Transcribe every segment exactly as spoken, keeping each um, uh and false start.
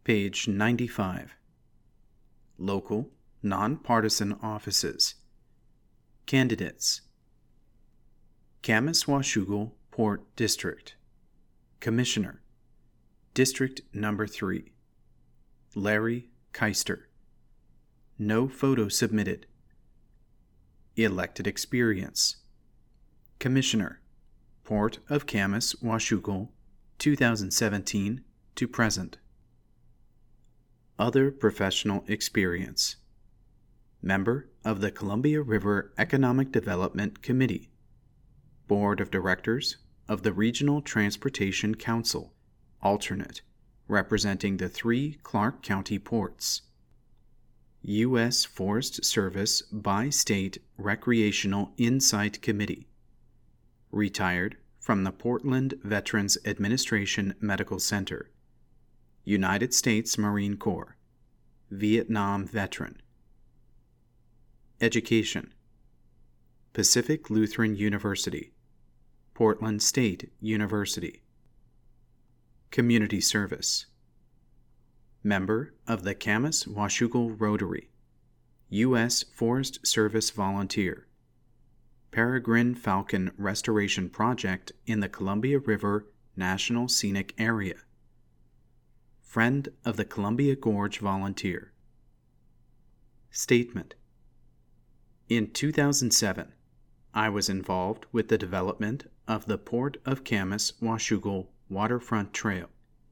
Page ninety-five. Local, nonpartisan offices. Candidates. Camas-Washougal Port District. Commissioner. District Number three. Larry Keister. No photo submitted. Elected experience. Commissioner. Port of Camas-Washougal, two thousand seventeen to present. Other professional experience. Member of the Columbia River Economic Development Committee. Board of Directors of the Regional Transportation Council, alternate, representing the three Clark County ports. U S Forest Service Bi-State Recreational Insight Committee. Retired from the Portland Veterans Administration Medical Center. United States Marine Corps. Vietnam veteran. Education. Pacific Lutheran University. Portland State University. Community service. Member of the Camas-Washougal Rotary. U S Forest Service volunteer. Peregrine Falcon Restoration Project in the Columbia River National Scenic Area. Friend of the Columbia Gorge volunteer. Statement. In two thousand seven, I was involved with the development of the Port of Camas-Washougal Waterfront Trail.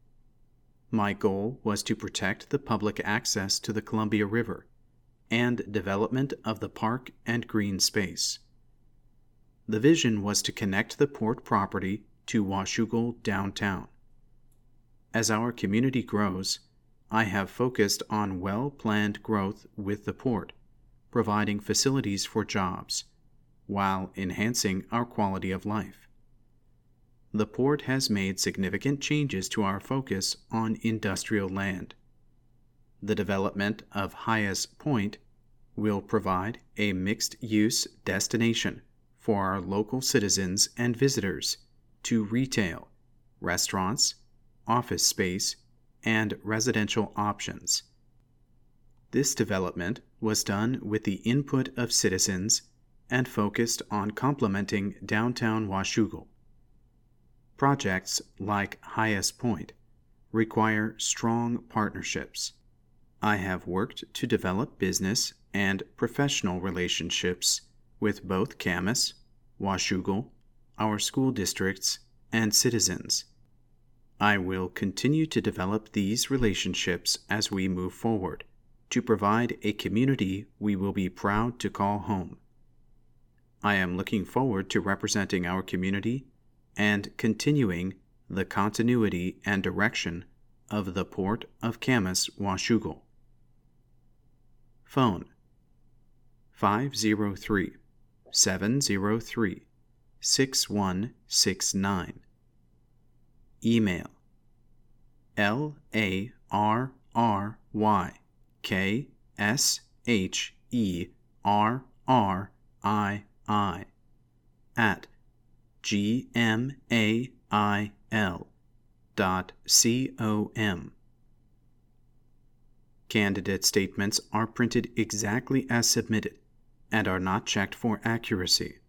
My goal was to protect the public access to the Columbia River and development of the park and green space. The vision was to connect the port property to Washougal downtown. As our community grows, I have focused on well-planned growth with the port, providing facilities for jobs, while enhancing our quality of life. The port has made significant changes to our focus on industrial land. The development of Hyas Point will provide a mixed-use destination for our local citizens and visitors to retail, restaurants, office space, and residential options. This development was done with the input of citizens and focused on complementing downtown Washougal. Projects like Hyas Point require strong partnerships. I have worked to develop business and professional relationships with both Camas, Washougal, our school districts, and citizens. I will continue to develop these relationships as we move forward to provide a community we will be proud to call home. I am looking forward to representing our community and continuing the continuity and direction of the Port of Camas-Washougal. Phone five zero three, seven zero three, six one six nine. Email L A R R Y K S H E R R I I at G M A I L dot com. Candidate statements are printed exactly as submitted and are not checked for accuracy.